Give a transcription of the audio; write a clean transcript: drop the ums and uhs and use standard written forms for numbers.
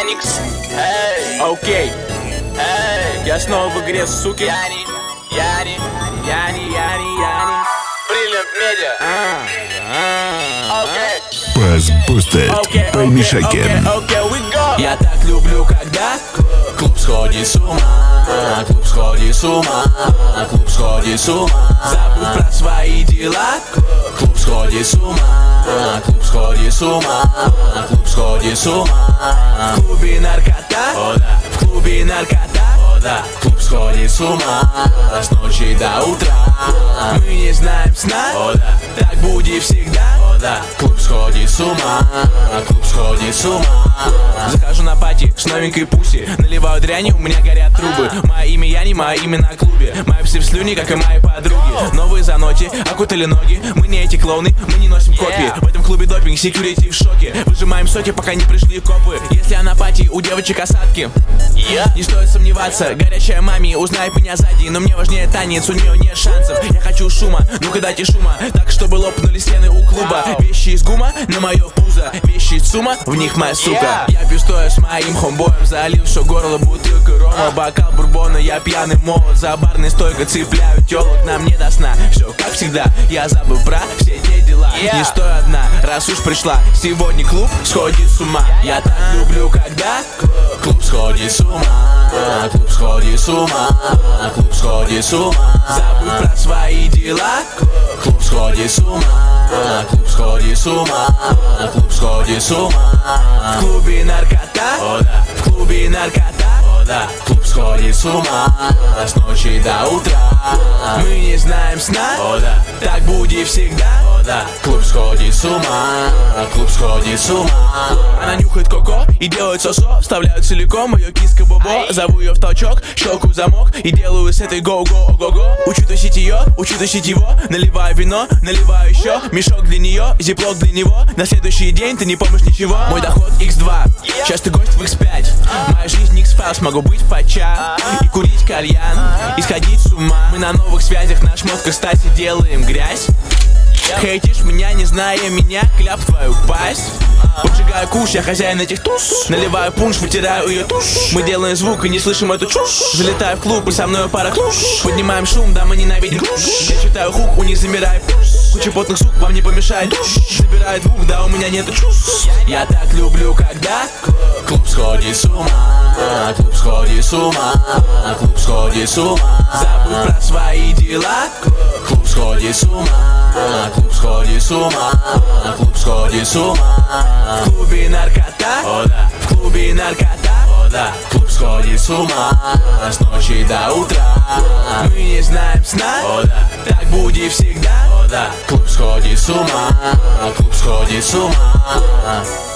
Яникс, эй, Окей, эй, я снова в игре, суки. Яни, Brilliant Media. Окей, Bass Boosted by Mishaken. окей, we go. Я так люблю, когда клуб сходит с ума, клуб сходит с ума, клуб сходит с ума. Забудь про свои дела, клуб сходит с ума, клуб сходит с ума, клуб сходит с ума. В клубе наркота, в клубе наркота, клуб сходит с ума с ночи до утра. Мы не знаем сна, так будет всегда. Клуб сходит с ума, клуб сходит с ума. Захожу на пати с новенькой пуси, наливаю дряни, у меня горят трубы. Мое имя Яни, мое имя на клубе. Мои псы в слюне, как и мои подруги. Новые заноти, окутали ноги. Мы не эти клоуны, мы не носим копии. В этом клубе допинг, секьюрити в шоке. Выжимаем соки, пока не пришли копы. Если на пати у девочек осадки, не стоит сомневаться. Горячая мами узнает меня сзади, но мне важнее танец, у нее нет шансов. Я хочу шума, ну-ка дайте шума, так чтобы лопнули стены у клуба. Вещи из гума на мое пузо, вещи из сумма, в них моя сука. Я пью стоя с моим хомбоем, залил все горло бутылкой рома. Бокал бурбона, я пьяный молод, за барной стойкой цепляю телок. Нам не до сна, все как всегда, я забыл про все те дела. Не стой одна, раз уж пришла, сегодня клуб сходит с ума. Я так люблю, когда клуб сходит с ума, клуб сходит с ума, клуб сходит с ума. Забудь про свои дела, клуб сходит с ума, клуб сходит с ума, клуб сходит с ума. В клубе наркота, в клубе наркота, клуб сходит с ума с ночи до утра. Мы не знаем сна, так будет всегда. Клуб сходит с ума, клуб сходит с ума. Она нюхает коко и делает сосо, вставляю целиком ее киска бобо. Зову ее в толчок, щелкаю замок и делаю с этой гоу-гоу ого-го. Учу тусить ее, учу тусить его. Наливаю вино, наливаю еще. Мешок для нее, зиплок для него. На следующий день ты не помнишь ничего. Мой доход x2, частый гость в x5. Моя жизнь X-Files, могу быть подчас и курить кальян, и сходить с ума. Мы на новых связях, на шмотках, кстати, делаем грязь. Хейтишь меня, не зная меня, кляп твою пасть. Поджигаю куш, я хозяин этих туш. Наливаю пунш, вытираю ее тушь. Мы делаем звук и не слышим эту чушь. Залетаю в клуб и со мной пара клуш. Поднимаем шум, да мы ненавидим клуш. Я читаю хук, у них замирает пульс. Куча потных сук вам не помешает душ. Забирает звук, да у меня нету чувств. Я так люблю, когда клуб сходит с ума, клуб сходит с ума, клуб сходит с ума. Забудь про свои дела, клуб сходит с ума, клуб сходит с ума, клуб сходит с ума. В клубе наркота, в клубе наркота, клуб сходит с ума с ночи до утра. Мы не знаем сна, так будет всегда. Клуб сходит с ума, клуб сходит с ума.